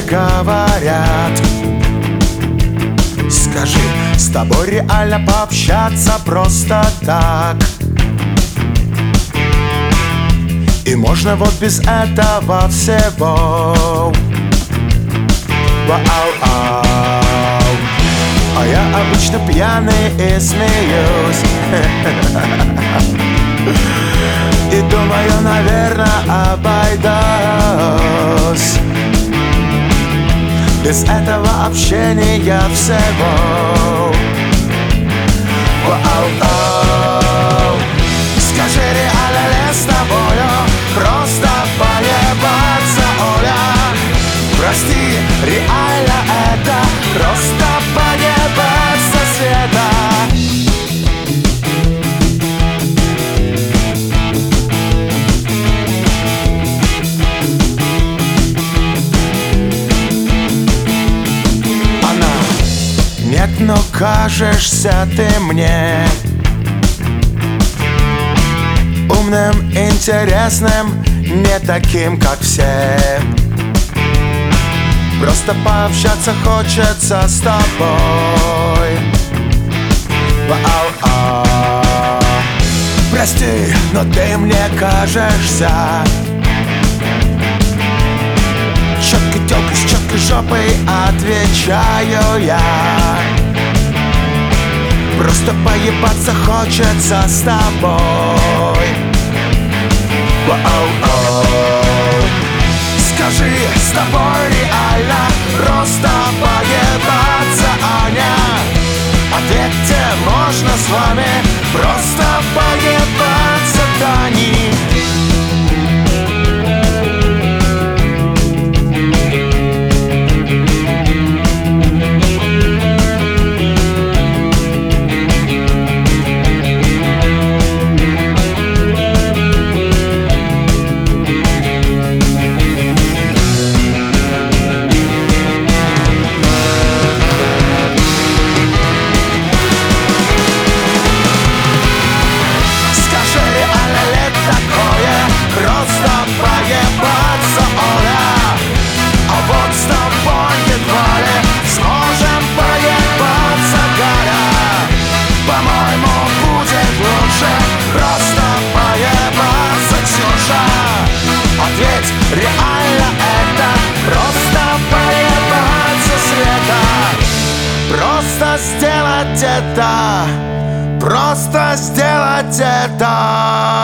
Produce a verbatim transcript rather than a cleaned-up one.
говорят. Скажи, с тобой реально пообщаться просто так? И можно вот без этого всего. Вау-ау. А я обычно пьяный и смеюсь. И думаю, наверное, обойдусь без этого общения всего. Вау-ау. Скажи, реально ли с тобою просто поебаться, Оля? Прости, реально это просто поебаться, Света. Она: нет, но кажешься ты мне умным, интересным, не таким, как все. Просто пообщаться хочется с тобой. Вау-ау. Прости, но ты мне кажешься чёткой тёлкой с чёткой жопой, отвечаю я. Просто поебаться хочется с тобой. Вау-ау. Скажи, с тобой реально просто поебаться, Аня? Ответьте, можно с вами просто поебаться, Тани? Реально это просто поебаться, Света. Просто сделать это, просто сделать это.